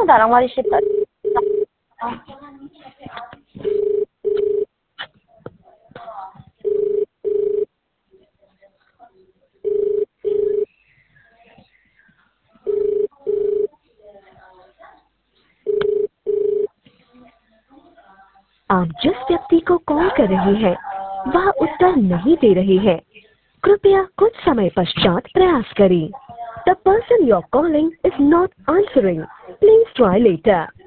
나랑 말이 싫다. आप जिस व्यक्ति को कॉल कर रहे हैं वह उत्तर नहीं दे रहे हैं। कृपया कुछ समय पश्चात प्रयास करें। The person you're calling is not answering. Please try later.